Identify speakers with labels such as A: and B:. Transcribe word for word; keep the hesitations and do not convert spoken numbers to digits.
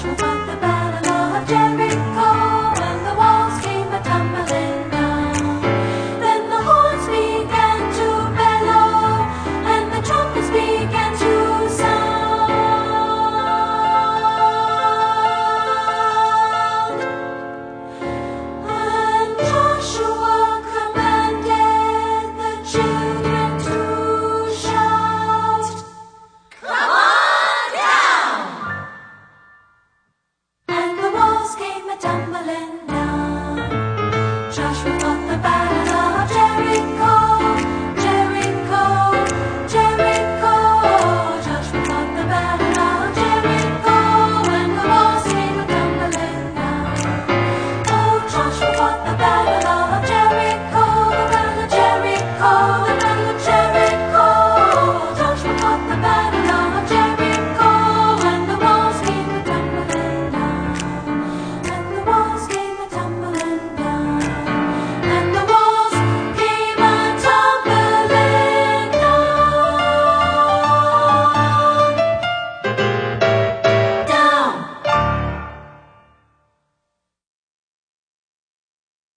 A: Joshua fought the battle of Jericho, and the walls came a-tumbling down. Then the horns began to bellow, and the trumpets began to sound. And Joshua commanded the children to shout, "Come on down!" And the walls came a-tumbling